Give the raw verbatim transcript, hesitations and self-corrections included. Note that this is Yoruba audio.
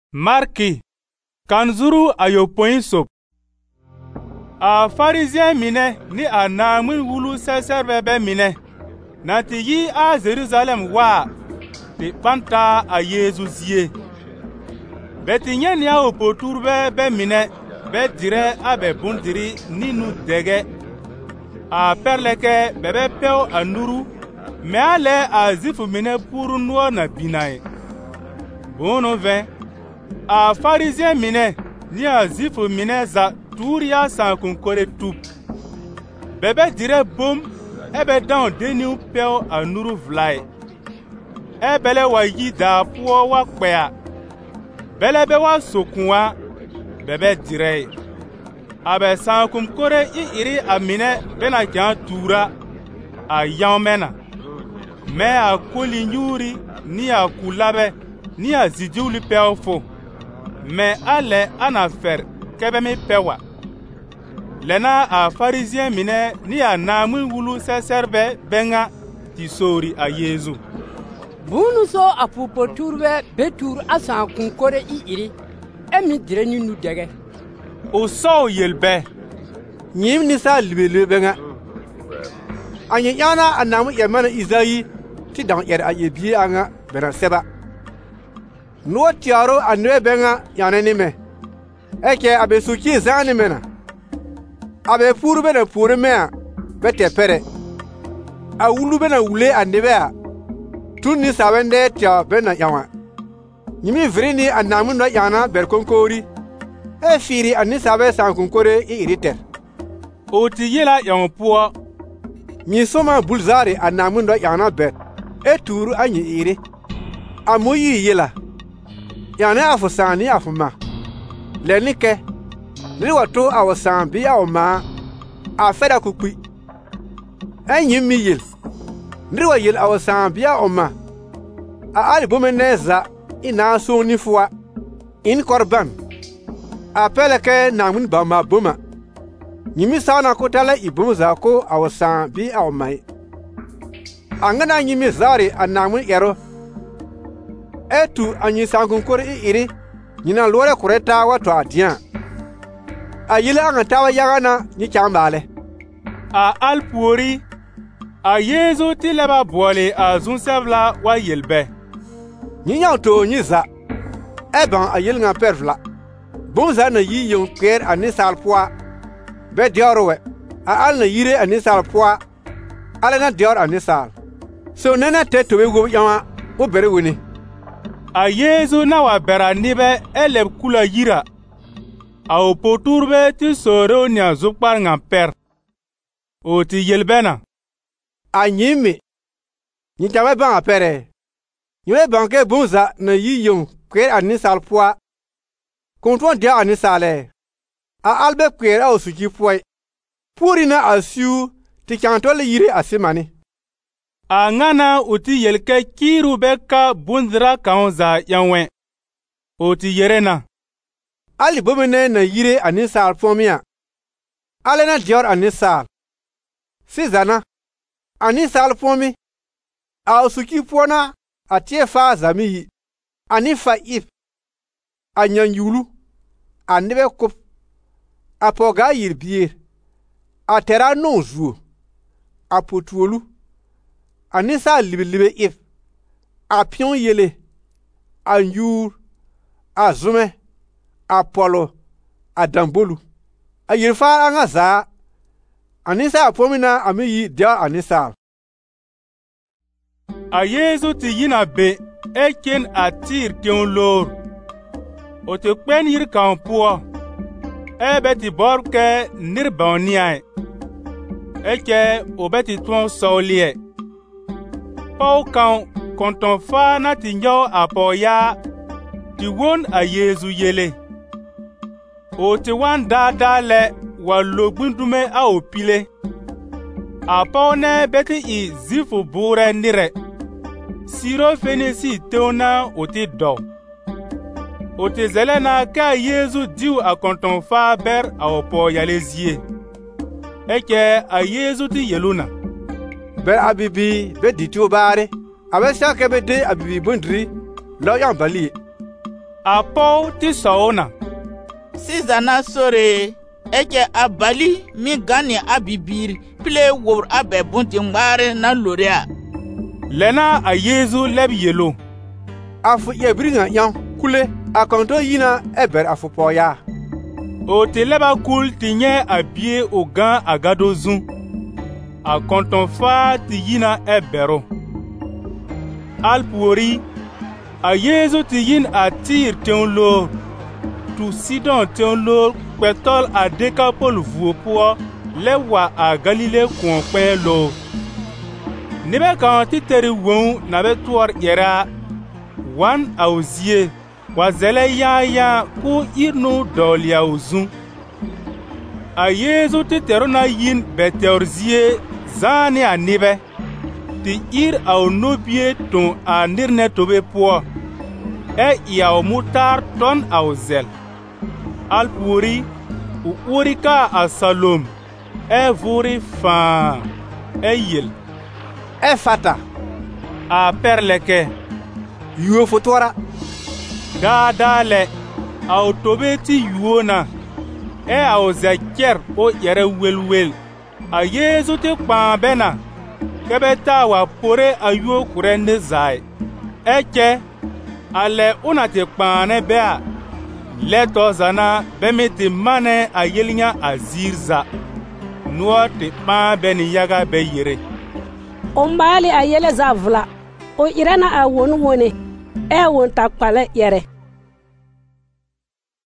Marki kanzuru ayopoin sop. A Pharisien mine ni a namun wulu seserbebe mine. Nanti yi a Jerusalem wa ti panta a Yesus ye. Beti nyen ya opoturbe be mine be dire a be bundiri ni nu dege. A perleke bebe peo anuru me ale a zifu mine puru nuo na binae. Bono ven a Pharisien mine ni a zifu mine za turia san kunkore tup. Bebe dire bom ebe dan deniu peo anuru vlae. Ebele wa yi da puo wa kwea. Bele be wa sokunwa bebe dire. Abe san kunkore i iri amine bena jan tura a yaumena. Me a kuli nyuri ni a kulabe ni a zidiuli peo fo. Me ale anafer kebe mi pewa. Lena a Pharisien mine ni a namun wulu seserbe benga ti sori a Yesu. Bunu so a pupo turbe betur asan kunkore i iri. Emi dire ni nu dege. O so yelbe. Nyim ni sa libele benga. Anye yana anamu yemana Izayi ti dan yer a yebi anga bena seba. No tiaro anwe benga yana ni me. Eke abe suki zani mena. Abe furu bena furu mea bete pere. A wulu bena wule andebe a. Tuni sabende tia bena yawa. Nyimi vrini anamu no yana berkonkori. E firi ani sabe sankunkore i iriter. O ti yela yon puo. Mi soma bulzari anamu no yana bet. E turu anyi iri. Amu yi yela. Yana afusani afuma. Lenike. Ni watu awasan bi awma. Afeda kukui. Enyi mi yel. Ni wa yel awasan bi awma. A ali bumeneza ina so nifwa. In korban. Apele ke namun bama buma. Nyimi sana kotala ibumu zako awasan bi awmai. Angana nyimi zari anamun ero. Etu anyi sankunkore i iri. Nyina lore kureta watu adian. Ayila anga tawa yagana ni chambale. A alpuori. A Yesu ti leba bwole a zunsevla wa yelbe. Nyinya to nyiza. Eban ayil nga perfla. Bonza na yi yon kwer anisal poa. Be diorowe. A al na yire anisal poa. Ale na dior anisal. So nena te towe go yawa o bere woni. A Yesu na wa bera nibe eleb kula yira. A opoturbe ti soro nya zukpar nga per. O ti yelbena. A nyimi. Nyitawe ban apere. Nywe banke bonza na yi yon kwer anisal poa. Konton dia anisale. A albe kwer a osuki poe. Purina asiu ti kantole yire asimani. A ngana uti yelke kiru beka bundra kaonza yanwe. O ti yerena. Ali bomene na yire anisal pomia. Alena dior anisal. Sizana. Anisal pomi. A osuki pona atie fa zamihi. Anifa if. Anyan yulu. Anebe kop. Apoga yirbier. Atera non zuo. Apotuolu. Anisa libe libe if. Apion yele. Anyur. Azume. Apollo. Adambolu. Ayirfa angaza. Anisa apomina amiyi dia anisa. A Yesu ti yina be. Eken atir kion lor. O te kwen yir kan puo. Ebe ti borke nirbaniai. Eke obeti tuon solie. Pau kan konton fa na ti nyo apoya. Ti won a Yesu yele. O ti wan da da le wa logbundume a opile. A pau ne beti i zifu bure nire. Siro fenesi teona o ti do. O te zelena ka Yesu diu a konton fa ber a opo yalezie. Eke a Yesu ti yeluna. Ber abibi be ditu bare. Abe shake be de abibi bundri. Lo yan bali. A pou ti saona. Sizana sore eke abali mi gani abibir ple wor abe bunti ngare na loria. Lena a Yesu leb yelo. Afu ye bringa yan kule akonto yina eber afu poya. O te leba kul ti nye a bie o gan agado zun. A konton fa ti yina ebero. Al puori, a Yesu ti yin a tir teon lo. Tu Sidon teon lo kwetol a Dekapol vuopo lewa a Galile konpen lo. Nibe kan ti teri won na be tuor yera. Wan a ozie. Wa zele ya ya ku irnu dolia uzun. A Yesu ti terona yin beteorzie zani a nibe. Ti ir a onobie ton a nirne tobe po. E ia o mutar ton a ozel. Al puri u urika a Salom. E vuri fan. E yel. E fata. A perleke. Yuo fotora. Gadale. A otobe ti yuona. E a ozeker o yere wel wel. A Yesu ti kpambena. Kebeta wa pore a yuo kurende zai. Eke. Ale una ti kpane bea. Leto zana bemiti mane a yelinya a zirza. Nuo ti kpan beni yaga be yere. Ombali a yele zavla. O irena a won wone. E won takpale yere.